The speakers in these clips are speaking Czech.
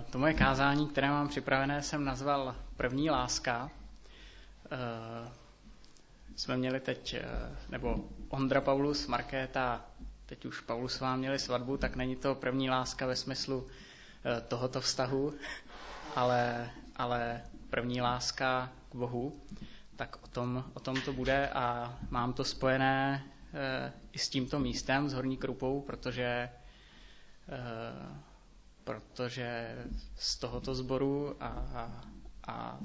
To moje kázání, které mám připravené, jsem nazval První láska. Jsme měli teď, nebo Ondra, Paulus, Markéta, teď už Paulusová měli svatbu, tak není to první láska ve smyslu tohoto vztahu, ale první láska k Bohu. Tak o tom to bude a mám to spojené i s tímto místem, s Horní Krupou, protože z tohoto sboru a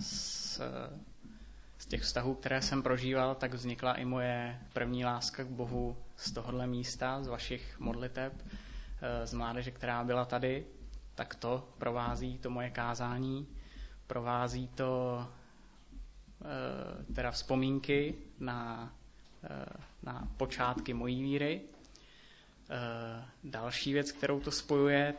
z těch vztahů, které jsem prožíval, tak vznikla i moje první láska k Bohu z tohohle místa, z vašich modliteb, z mládeže, která byla tady. Tak to provází to moje kázání, provází to teda vzpomínky na počátky mojí víry. Další věc, kterou to spojuje,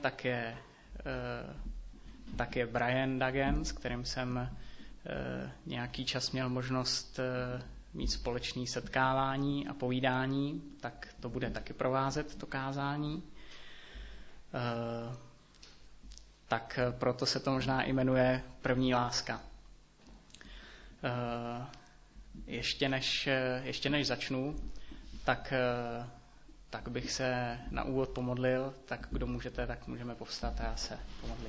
tak je Brian Dagen, s kterým jsem nějaký čas měl možnost mít společné setkávání a povídání, tak to bude taky provázet to kázání. Tak proto se to možná i jmenuje První láska. Ještě než začnu, tak bych se na úvod pomodlil, tak kdo můžete, tak můžeme povstat a já se pomodlím.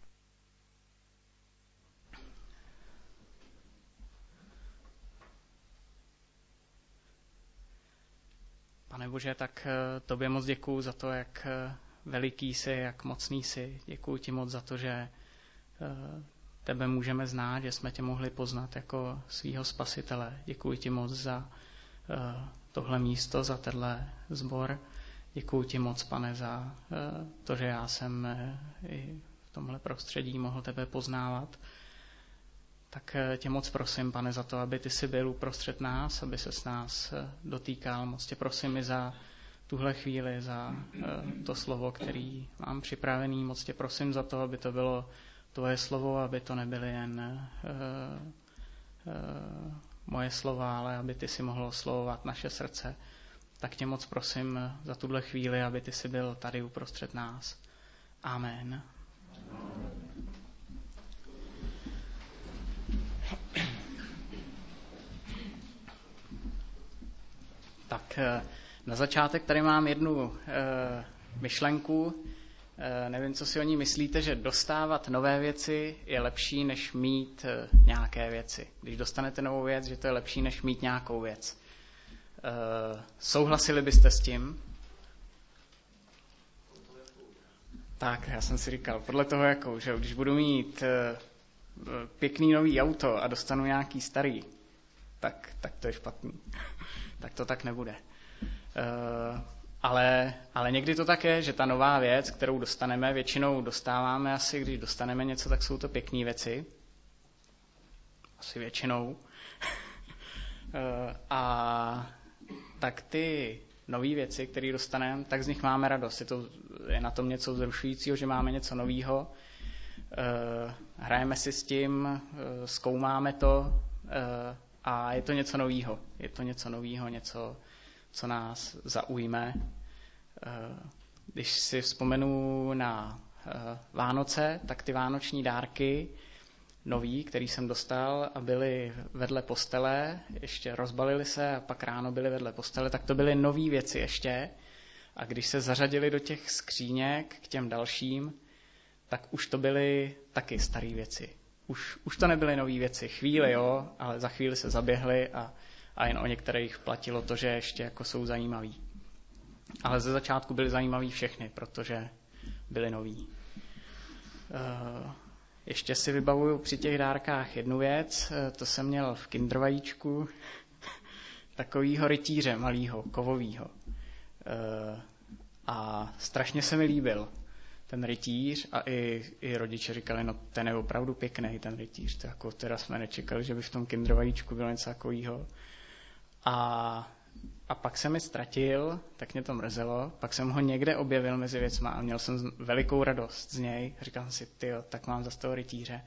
Pane Bože, tak tobě moc děkuju za to, jak veliký jsi, jak mocný jsi. Děkuju ti moc za to, že tebe můžeme znát, že jsme tě mohli poznat jako svýho spasitele. Děkuji ti moc za tohle místo, za tenhle sbor. Děkuji ti moc, Pane, za to, že já jsem i v tomhle prostředí mohl tebe poznávat. Tak tě moc prosím, Pane, za to, aby ty jsi byl uprostřed nás, aby se s nás dotýkal. Moc tě prosím i za tuhle chvíli, za to slovo, který mám připravený. Moc tě prosím za to, aby to bylo tvoje slovo, aby to nebyly jen moje slova, ale aby ty si mohl oslovovat naše srdce. Tak tě moc prosím za tuhle chvíli, aby ty si byl tady uprostřed nás. Amen. Tak na začátek tady mám jednu myšlenku. Nevím, co si o ní myslíte, že dostávat nové věci je lepší, než mít nějaké věci. Když dostanete novou věc, že to je lepší, než mít nějakou věc. Souhlasili byste s tím? Tak, já jsem si říkal, podle toho jakou, že když budu mít pěkný nový auto a dostanu nějaký starý, tak to je špatný. Tak to tak nebude. Ale někdy to tak je, že ta nová věc, kterou dostaneme, většinou dostáváme asi, když dostaneme něco, tak jsou to pěkné věci. Asi většinou. A tak ty nové věci, které dostaneme, tak z nich máme radost. Je na tom něco vzrušujícího, že máme něco nového. Hrajeme si s tím, zkoumáme to a je to něco nového. Je to něco nového, něco, co nás zaujme. Když si vzpomenu na Vánoce, tak ty vánoční dárky nový, který jsem dostal a byly vedle postele, ještě rozbalili se a pak ráno byly vedle postele, tak to byly nový věci ještě. A když se zařadili do těch skříněk k těm dalším, tak už to byly taky staré věci. Už to nebyly nový věci. Chvíli, jo, ale za chvíli se zaběhly a jen o některých platilo to, že ještě jako jsou zajímaví. Ale ze začátku byly zajímaví všechny, protože byly noví. Ještě si vybavuju při těch dárkách jednu věc. To jsem měl v kindervajíčku takovýho rytíře malýho, kovovýho. A strašně se mi líbil ten rytíř a i rodiče říkali, no ten je opravdu pěkný, ten rytíř. To jako teda jsme nečekali, že by v tom kindervajíčku bylo něco takového. A pak se mi ztratil, tak mě to mrzelo, pak jsem ho někde objevil mezi věcma a měl jsem velikou radost z něj. Říkal jsem si, tyjo, tak mám zase toho rytíře.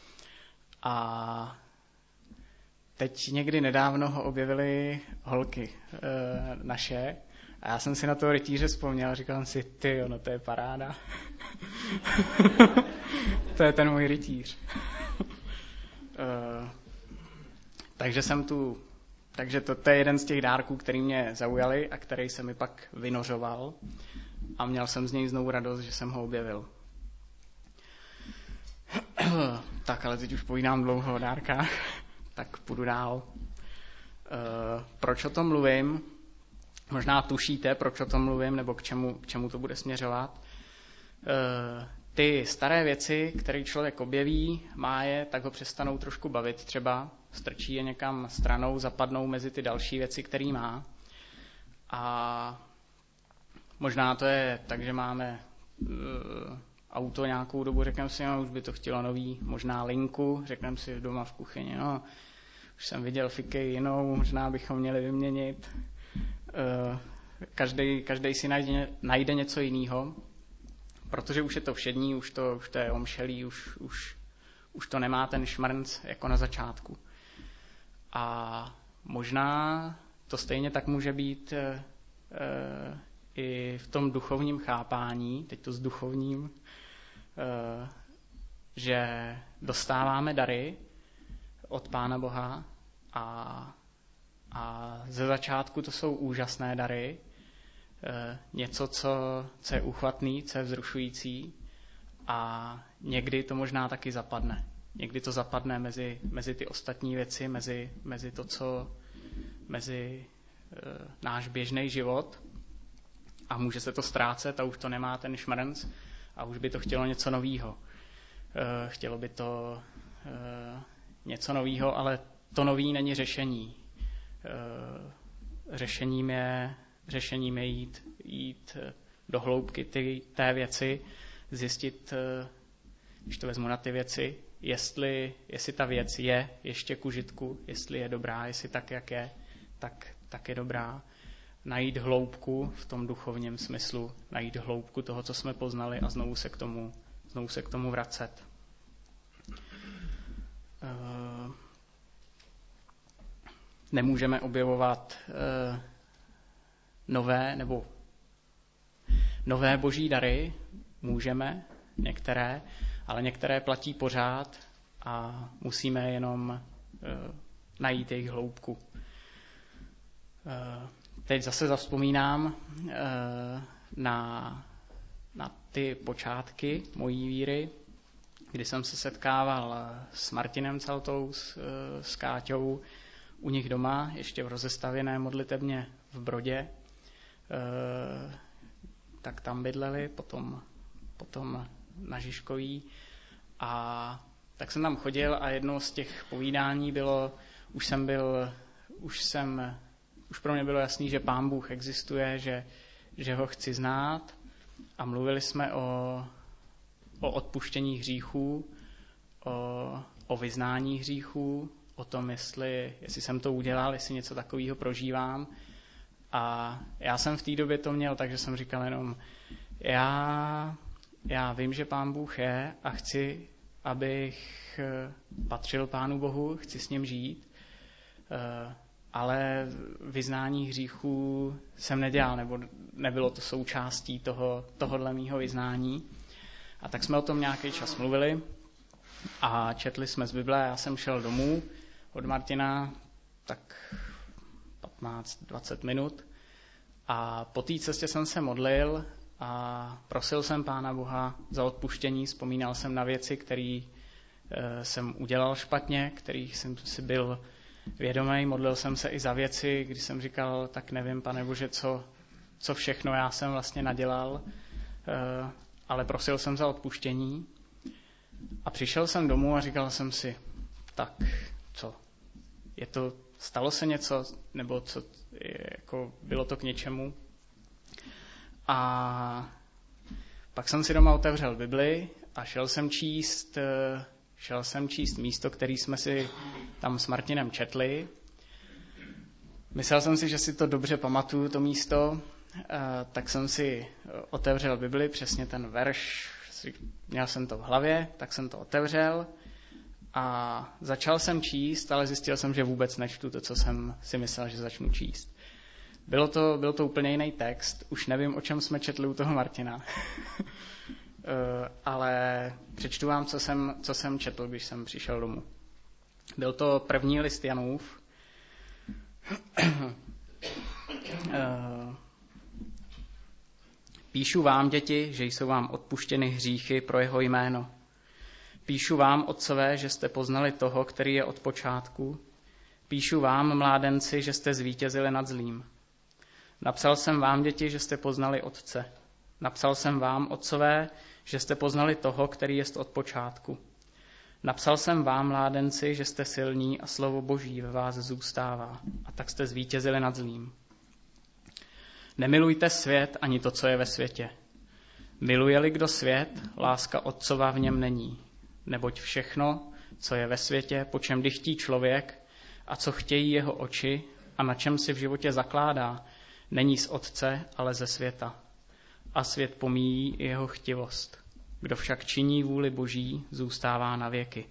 A teď někdy nedávno ho objevily holky naše a já jsem si na toho rytíře vzpomněl a říkal jsem si, tyjo, no to je paráda. To je ten můj rytíř. Takže to je jeden z těch dárků, který mě zaujaly a který se mi pak vynořoval a měl jsem z něj znovu radost, že jsem ho objevil. Tak, ale teď už povídám dlouho o dárkách, tak půjdu dál. Proč o tom mluvím? Možná tušíte, proč o tom mluvím, nebo k čemu to bude směřovat. Ty staré věci, které člověk objeví, má je, tak ho přestanou trošku bavit třeba, strčí je někam stranou, zapadnou mezi ty další věci, které má. A možná to je tak, že máme auto nějakou dobu, řekneme si, no, už by to chtělo nový, možná linku, řekneme si doma v kuchyni, no, už jsem viděl Fikej jinou, možná bychom měli vyměnit. Každý si najde něco jiného, protože už je to všední, už to je omšelý, už to nemá ten šmrnc jako na začátku. A možná to stejně tak může být i v tom duchovním chápání, teď to s duchovním, že dostáváme dary od Pána Boha a ze začátku to jsou úžasné dary, něco, co je úchvatný, co je vzrušující a někdy to možná taky zapadne. Někdy to zapadne mezi ty ostatní věci, mezi náš běžný život a může se to ztrácet a už to nemá ten šmrnc a už by to chtělo něco novýho. Chtělo by to něco novýho, ale to nový není řešení. Řešením je jít do hloubky té věci, zjistit, když to vezmu na ty věci, jestli ta věc je ještě k užitku, jestli je dobrá, jestli tak, jak je, tak je dobrá. Najít hloubku v tom duchovním smyslu, najít hloubku toho, co jsme poznali a znovu se k tomu vracet. Nemůžeme objevovat nové boží dary, můžeme některé, ale některé platí pořád a musíme jenom najít jejich hloubku. Teď zase zavzpomínám na ty počátky mojí víry, kdy jsem se setkával s Martinem Caltou, s Káťou u nich doma, ještě v rozestavěné modlitebně v Brodě. Tak tam bydleli, potom na Žižkový. A tak jsem tam chodil a jedno z těch povídání bylo, už pro mě bylo jasný, že Pán Bůh existuje, že ho chci znát a mluvili jsme o odpuštění hříchů, o vyznání hříchů, o tom, jestli jsem to udělal, jestli něco takového prožívám. A já jsem v té době to měl, takže jsem říkal jenom, já vím, že Pán Bůh je a chci, abych patřil Pánu Bohu, chci s ním žít, ale vyznání hříchů jsem nedělal, nebo nebylo to součástí tohohle mýho vyznání. A tak jsme o tom nějaký čas mluvili a četli jsme z Bible. Já jsem šel domů od Martina tak 15-20 minut a po té cestě jsem se modlil a prosil jsem Pána Boha za odpuštění. Vzpomínal jsem na věci, které jsem udělal špatně, kterých jsem si byl vědomý. Modlil jsem se i za věci, kdy jsem říkal, tak nevím, Pane Bože, co všechno já jsem vlastně nadělal, ale prosil jsem za odpuštění. A přišel jsem domů a říkal jsem si, tak co? Stalo se něco, nebo co, jako bylo to k něčemu? A pak jsem si doma otevřel Bibli a šel jsem číst místo, který jsme si tam s Martinem četli. Myslel jsem si, že si to dobře pamatuju, to místo, tak jsem si otevřel Bibli, přesně ten verš, měl jsem to v hlavě, tak jsem to otevřel a začal jsem číst, ale zjistil jsem, že vůbec nečtu to, co jsem si myslel, že začnu číst. Byl to úplně jiný text, už nevím, o čem jsme četli u toho Martina. ale přečtu vám, co jsem četl, když jsem přišel domů. Byl to první list Janův. Píšu vám, děti, že jsou vám odpuštěny hříchy pro jeho jméno. Píšu vám, otcové, že jste poznali toho, který je od počátku. Píšu vám, mládenci, že jste zvítězili nad zlým. Napsal jsem vám, děti, že jste poznali Otce. Napsal jsem vám, otcové, že jste poznali toho, který jest od počátku. Napsal jsem vám, mládenci, že jste silní a slovo Boží ve vás zůstává, a tak jste zvítězili nad zlým. Nemilujte svět ani to, co je ve světě. Miluje-li kdo svět, láska Otcova v něm není. Neboť všechno, co je ve světě, po čem dychtí člověk a co chtějí jeho oči a na čem si v životě zakládá, není z Otce, ale ze světa. A svět pomíjí i jeho chtivost. Kdo však činí vůli Boží, zůstává na věky.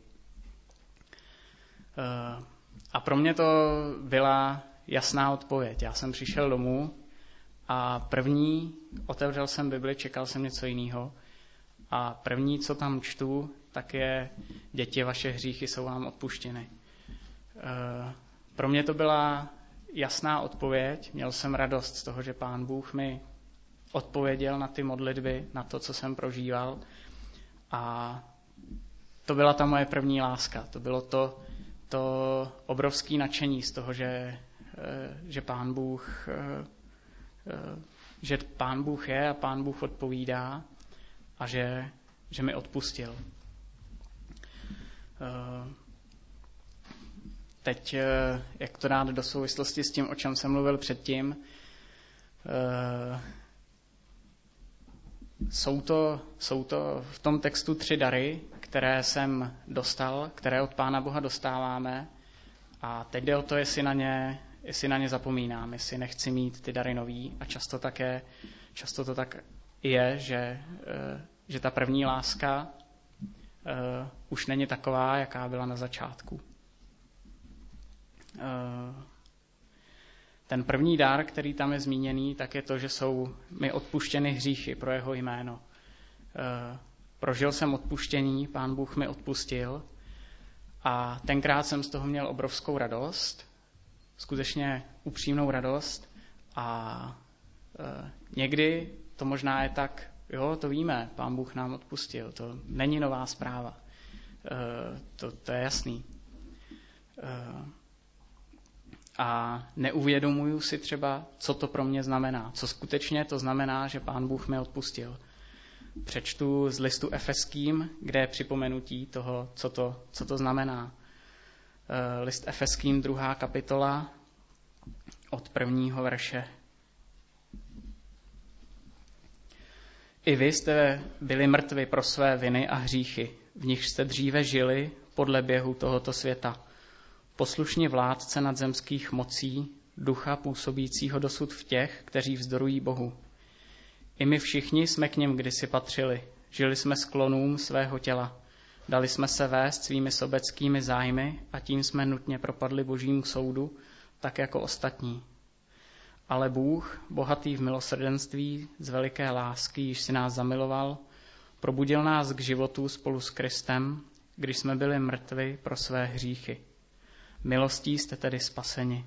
A pro mě to byla jasná odpověď. Já jsem přišel domů a otevřel jsem Bibli, čekal jsem něco jiného. A první, co tam čtu, tak je: děti, vaše hříchy jsou vám odpuštěny. Pro mě to byla jasná odpověď. Měl jsem radost z toho, že Pán Bůh mi odpověděl na ty modlitby, na to, co jsem prožíval. A to byla ta moje první láska. To bylo to obrovské nadšení z toho, že Pán Bůh je a Pán Bůh odpovídá a že mi odpustil. Teď, jak to dát do souvislosti s tím, o čem jsem mluvil předtím, jsou to v tom textu 3 dary, které jsem dostal, které od Pána Boha dostáváme, a teď jde o to, jestli na ně zapomínám, jestli nechci mít ty dary nový, a často to tak je, že ta první láska už není taková, jaká byla na začátku. Ten první dar, který tam je zmíněný, tak je to, že jsou mi odpuštěny hříchy pro jeho jméno. Prožil jsem odpuštění, Pán Bůh mi odpustil a tenkrát jsem z toho měl obrovskou radost, skutečně upřímnou radost, a někdy to možná je tak, jo, to víme, Pán Bůh nám odpustil, to není nová zpráva, to je jasný. A neuvědomuju si třeba, co to pro mě znamená. Co skutečně to znamená, že Pán Bůh mi odpustil. Přečtu z listu Efeským, kde je připomenutí toho, co to znamená. List Efeským, 2. kapitola, od 1. verše. I vy jste byli mrtvi pro své viny a hříchy, v nich jste dříve žili podle běhu tohoto světa. Poslušně vládce nadzemských mocí, ducha působícího dosud v těch, kteří vzdorují Bohu. I my všichni jsme k něm kdysi patřili, žili jsme sklonům svého těla, dali jsme se vést svými sobeckými zájmy a tím jsme nutně propadli Božímu soudu, tak jako ostatní. Ale Bůh, bohatý v milosrdenství, z veliké lásky, již si nás zamiloval, probudil nás k životu spolu s Kristem, když jsme byli mrtvi pro své hříchy. Milostí jste tedy spaseni.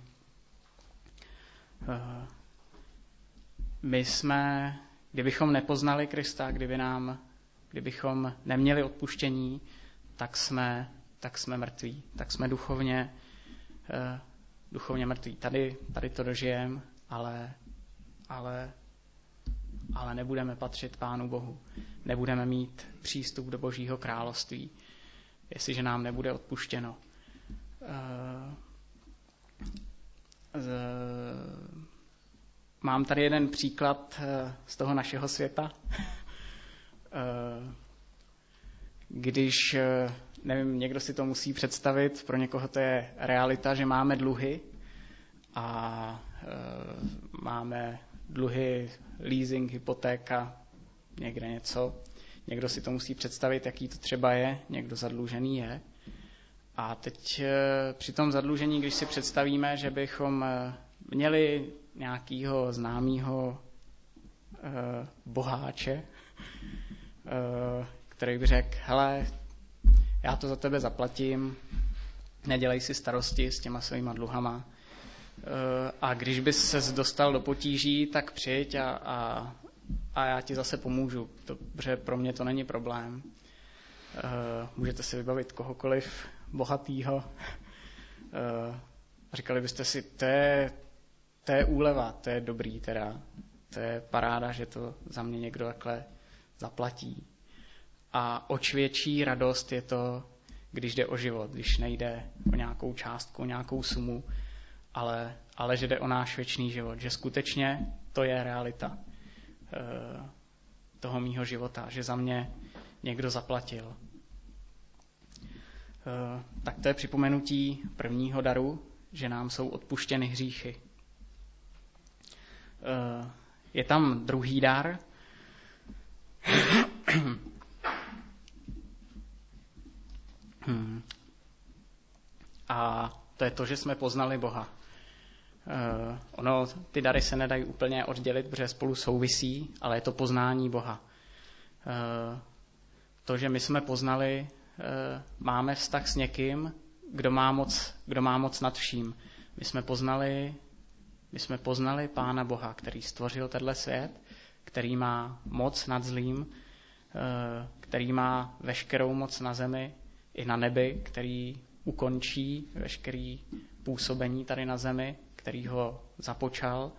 My jsme, kdybychom nepoznali Krista, kdybychom neměli odpuštění, tak jsme mrtví, tak jsme duchovně mrtví. Tady to dožijeme, ale nebudeme patřit Pánu Bohu. Nebudeme mít přístup do Božího království, jestliže nám nebude odpuštěno. Mám tady jeden příklad z toho našeho světa. Když, nevím, někdo si to musí představit, pro někoho to je realita, že máme dluhy a máme dluhy, leasing, hypotéka, někde něco. Někdo si to musí představit, jaký to třeba je, někdo zadlužený je. A teď při tom zadlužení, když si představíme, že bychom měli nějakého známého boháče, který by řekl, hele, já to za tebe zaplatím, nedělej si starosti s těma svýma dluhama. A když bys ses dostal do potíží, tak přijď a já ti zase pomůžu, protože pro mě to není problém. Můžete si vybavit kohokoliv bohatýho. Říkali byste si, to je úleva, to je dobrý teda. To je paráda, že to za mě někdo takhle zaplatí. A oč větší radost je to, když jde o život, když nejde o nějakou částku, o nějakou sumu, ale že jde o náš věčný život, že skutečně to je realita toho mýho života, že za mě někdo zaplatil. Tak to je připomenutí prvního daru, že nám jsou odpuštěny hříchy. Je tam druhý dar. A to je to, že jsme poznali Boha. Ty dary se nedají úplně oddělit, protože spolu souvisí, ale je to poznání Boha. To, že my jsme poznali, máme vztah s někým, kdo má moc nad vším. My jsme poznali Pána Boha, který stvořil tenhle svět, který má moc nad zlým, který má veškerou moc na zemi i na nebi, který ukončí veškerý působení tady na zemi, který ho započal.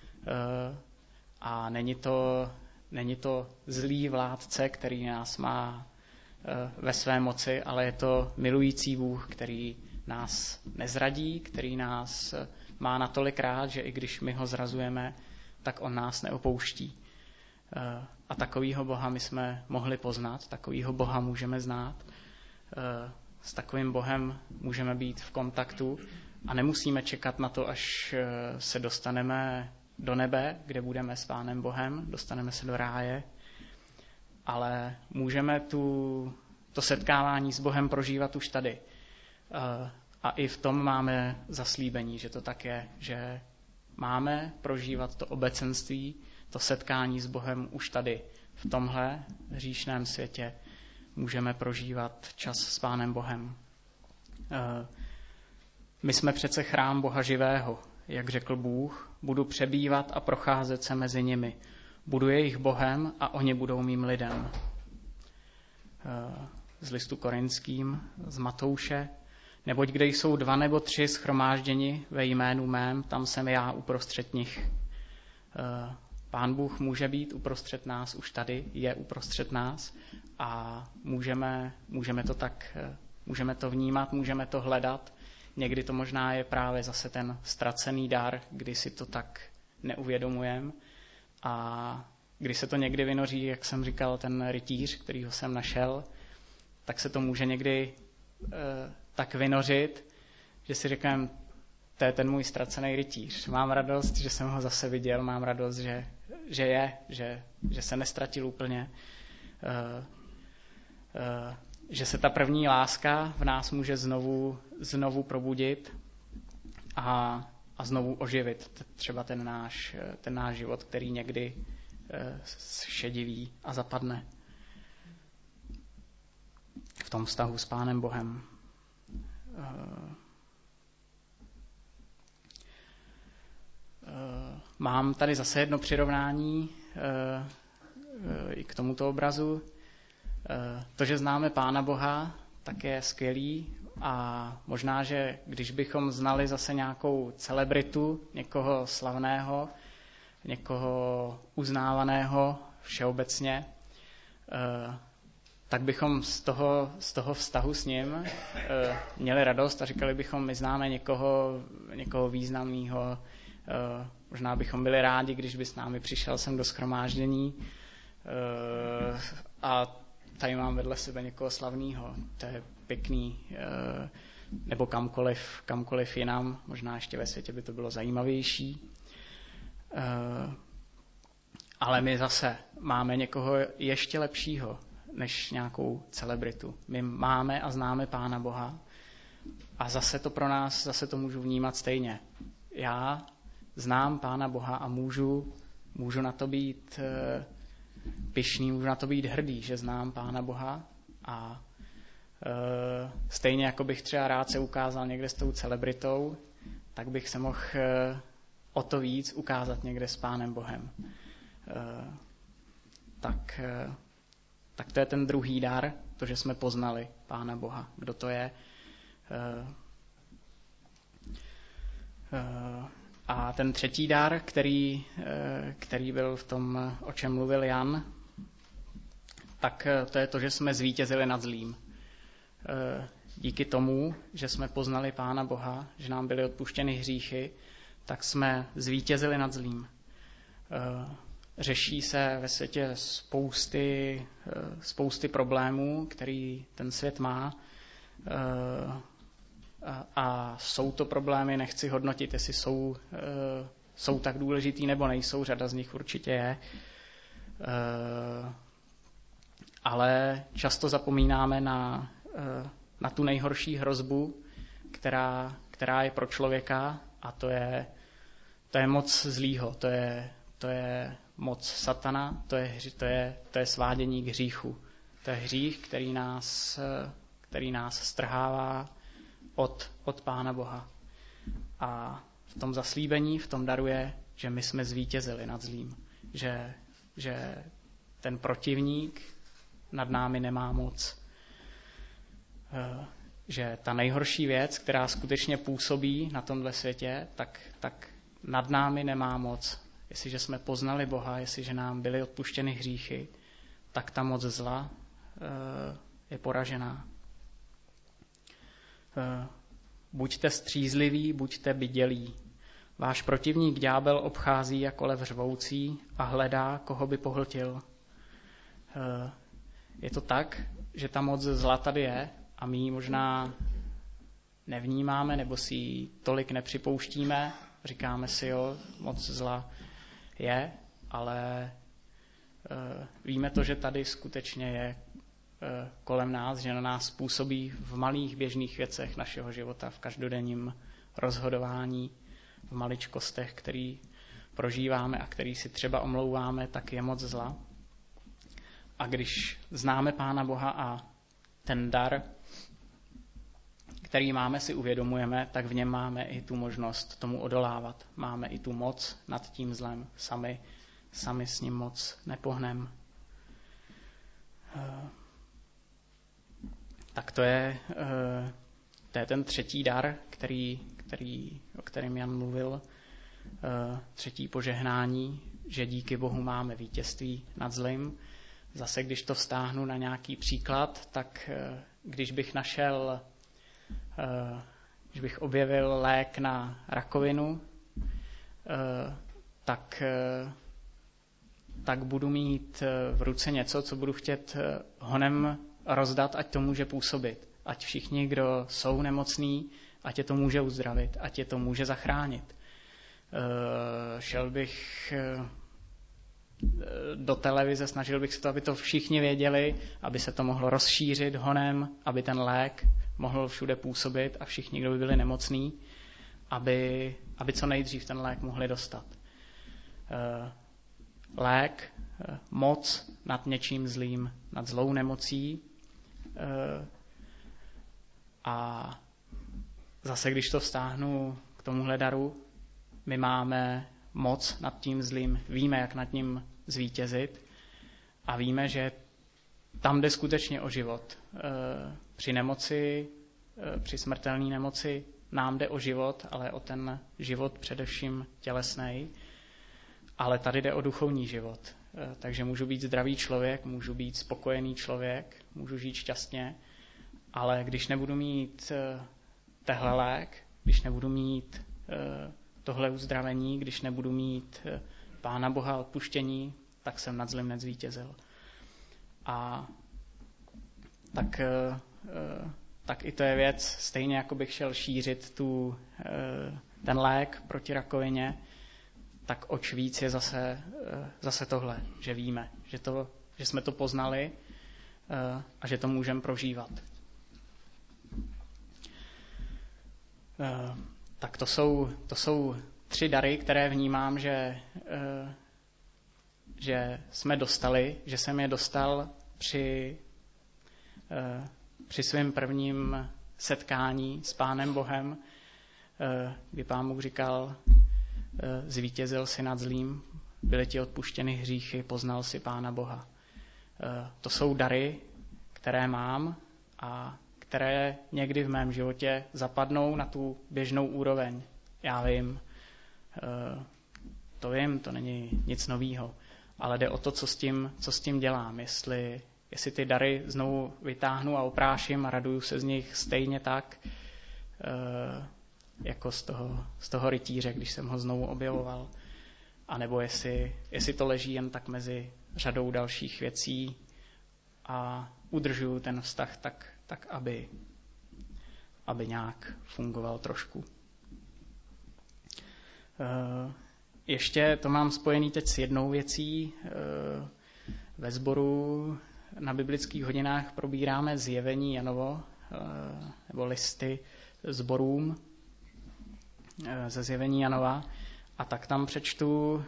A není to zlý vládce, který nás má ve své moci, ale je to milující Bůh, který nás nezradí, který nás má natolik rád, že i když my ho zrazujeme, tak on nás neopouští. A takovýho Boha my jsme mohli poznat, takovýho Boha můžeme znát. S takovým Bohem můžeme být v kontaktu a nemusíme čekat na to, až se dostaneme do nebe, kde budeme s Pánem Bohem, dostaneme se do ráje, ale můžeme to setkávání s Bohem prožívat už tady. A i v tom máme zaslíbení, že to tak je, že máme prožívat to obecenství, to setkání s Bohem už tady. V tomhle hříšném světě můžeme prožívat čas s Pánem Bohem. My jsme přece chrám Boha živého, jak řekl Bůh, budu přebývat a procházet se mezi nimi. Budu jejich Bohem a oni budou mým lidem. Z listu Korinským, z Matouše, neboť kde jsou 2 nebo 3 shromážděni ve jménu mém, tam jsem já uprostřed nich. Pán Bůh může být uprostřed nás, už tady je uprostřed nás a můžeme to vnímat, můžeme to hledat. Někdy to možná je právě zase ten ztracený dar, kdy si to tak neuvědomujeme. A když se to někdy vynoří, jak jsem říkal, ten rytíř, kterýho jsem našel, tak se to může někdy tak vynořit, že si říkám, to je ten můj ztracený rytíř. Mám radost, že jsem ho zase viděl, mám radost, že se nestratil úplně, že se ta první láska v nás může znovu probudit a znovu oživit třeba ten náš život, který někdy šediví a zapadne v tom vztahu s Pánem Bohem. Mám tady zase jedno přirovnání i k tomuto obrazu. To, že známe Pána Boha, tak je skvělý a možná, že když bychom znali zase nějakou celebritu, někoho slavného, někoho uznávaného všeobecně, tak bychom z toho vztahu s ním měli radost a říkali bychom, my známe někoho významného, možná bychom byli rádi, když by s námi přišel sem do shromáždění a tady mám vedle sebe někoho slavného, to je pěkný, nebo kamkoliv jinam, možná ještě ve světě by to bylo zajímavější. Ale my zase máme někoho ještě lepšího než nějakou celebritu. My máme a známe Pána Boha a zase to pro nás, zase to můžu vnímat stejně. Já znám Pána Boha a můžu na to být pyšný, můžu na to být hrdý, že znám Pána Boha a stejně jako bych třeba rád se ukázal někde s tou celebritou, tak bych se mohl o to víc ukázat někde s Pánem Bohem. Tak to je ten druhý dar, to, že jsme poznali Pána Boha, kdo to je. A ten třetí dar, který byl v tom, o čem mluvil Jan, tak to je to, že jsme zvítězili nad zlým. Díky tomu, že jsme poznali Pána Boha, že nám byly odpuštěny hříchy, tak jsme zvítězili nad zlým. Řeší se ve světě spousty problémů, který ten svět má. A jsou to problémy, nechci hodnotit, jestli jsou tak důležitý nebo nejsou, řada z nich určitě je. Ale často zapomínáme na tu nejhorší hrozbu, která je pro člověka, a to je moc zlýho, to je moc satana, to je svádění k hříchu. To je hřích, který nás strhává od Pána Boha. A v tom zaslíbení, v tom daru je, že my jsme zvítězili nad zlým. Že ten protivník nad námi nemá moc. Že ta nejhorší věc, která skutečně působí na tomhle světě, tak nad námi nemá moc. Jestliže jsme poznali Boha, jestliže nám byly odpuštěny hříchy, tak ta moc zla je poražená. Buďte střízliví, buďte bdělí. Váš protivník ďábel obchází jako lev řvoucí a hledá, koho by pohltil. Je to tak, že ta moc zla tady je a my ji možná nevnímáme nebo si ji tolik nepřipouštíme. Říkáme si, jo, moc zla je, ale víme to, že tady skutečně je kolem nás, že na nás působí v malých běžných věcech našeho života, v každodenním rozhodování, v maličkostech, který prožíváme a který si třeba omlouváme, tak je moc zla. A když známe Pána Boha a ten dar, který máme, si uvědomujeme, tak v něm máme i tu možnost tomu odolávat. Máme i tu moc nad tím zlem. Sami s ním moc nepohneme. Tak to je ten třetí dar, o kterém Jan mluvil. Třetí požehnání, že díky Bohu máme vítězství nad zlým. Zase, když to vztáhnu na nějaký příklad, tak když bych objevil lék na rakovinu, tak budu mít v ruce něco, co budu chtět honem rozdat, ať to může působit. Ať všichni, kdo jsou nemocní, ať je to může uzdravit, ať je to může zachránit. Šel bych do televize, snažil bych se to, aby to všichni věděli, aby se to mohlo rozšířit honem, aby ten lék mohl všude působit a všichni, kdo by byli nemocní, aby co nejdřív ten lék mohli dostat. Lék, moc nad něčím zlým, nad zlou nemocí. A zase, když to vztáhnu k tomuhle daru, my máme moc nad tím zlým, víme, jak nad ním zvítězit a víme, že tam jde skutečně o život. Při nemoci, při smrtelné nemoci nám jde o život, ale o ten život především tělesnej, ale tady jde o duchovní život. Takže můžu být zdravý člověk, můžu být spokojený člověk, můžu žít šťastně, ale když nebudu mít tehle lék, když nebudu mít tohle uzdravení, když nebudu mít Pána Boha odpuštění, tak jsem nad zlým nezvítězil. A tak i to je věc, stejně jako bych šel šířit ten lék proti rakovině, tak oč víc je zase tohle, že víme, že jsme to poznali a že to můžeme prožívat. Tak to jsou 3 dary, které vnímám, že že jsme dostali, že jsem je dostal při svém prvním setkání s Pánem Bohem, kdy Pán Bůh říkal, zvítězil si nad zlým, byly ti odpuštěny hříchy, poznal si Pána Boha. To jsou dary, které mám a které někdy v mém životě zapadnou na tu běžnou úroveň. Já vím, to není nic novýho, ale jde o to, co s tím dělám. Jestli ty dary znovu vytáhnu a opráším a raduju se z nich stejně tak, jako z toho rytíře, když jsem ho znovu objevoval, anebo jestli to leží jen tak mezi řadou dalších věcí a udržuju ten vztah tak aby nějak fungoval trošku. Ještě to mám spojený teď s jednou věcí. Ve sboru na biblických hodinách probíráme zjevení Janovo, nebo listy sborům ze zjevení Janova. A tak tam přečtu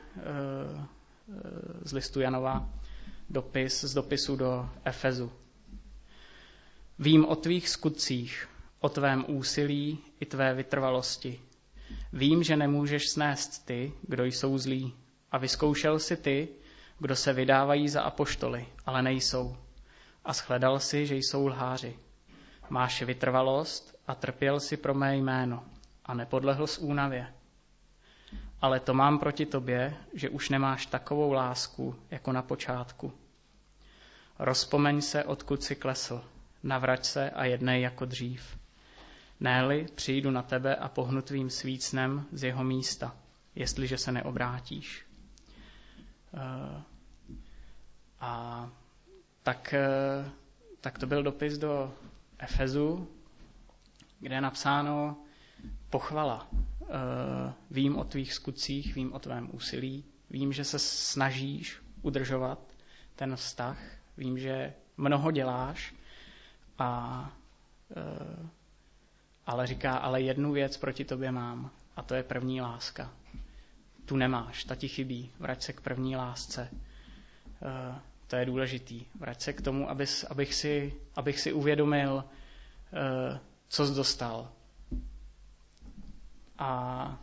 z listu Janova z dopisu do Efezu. Vím o tvých skutcích, o tvém úsilí i tvé vytrvalosti. Vím, že nemůžeš snést ty, kdo jsou zlí. A vyzkoušel si ty, kdo se vydávají za apoštoly, ale nejsou. A shledal si, že jsou lháři. Máš vytrvalost a trpěl si pro mé jméno a nepodlehl s únavě. Ale to mám proti tobě, že už nemáš takovou lásku, jako na počátku. Rozpomeň se, odkud jsi klesl, navrať se a jednej jako dřív. Ne-li přijdu na tebe a pohnu tvým svícnem z jeho místa, jestliže se neobrátíš. Tak to byl dopis do Efezu, kde je napsáno pochvala. Vím o tvých skutcích, vím o tvém úsilí, vím, že se snažíš udržovat ten vztah, vím, že mnoho děláš, ale říká, ale jednu věc proti tobě mám, a to je první láska. Tu nemáš, ta ti chybí, vrať se k první lásce. To je důležitý. Vrať se k tomu, abych si uvědomil, co jsi dostal. A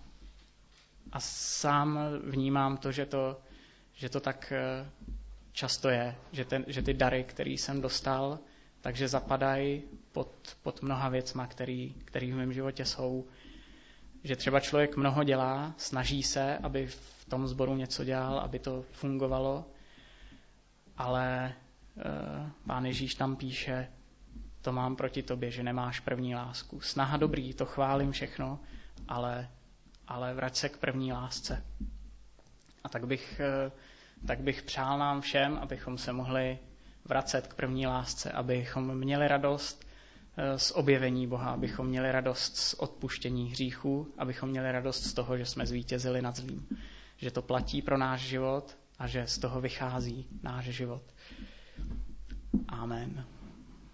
sám vnímám to, že to tak často je, že ty dary, které jsem dostal, takže zapadají pod mnoha věcma, který v mém životě jsou. Že třeba člověk mnoho dělá, snaží se, aby v tom sboru něco dělal, aby to fungovalo, ale Pán Ježíš tam píše, to mám proti tobě, že nemáš první lásku. Snaha dobrý, to chválím všechno, ale vrať se k první lásce. A tak bych přál nám všem, abychom se mohli vracet k první lásce, abychom měli radost z objevení Boha, abychom měli radost z odpuštění hříchů, abychom měli radost z toho, že jsme zvítězili nad zlým. Že to platí pro náš život a že z toho vychází náš život. Amen.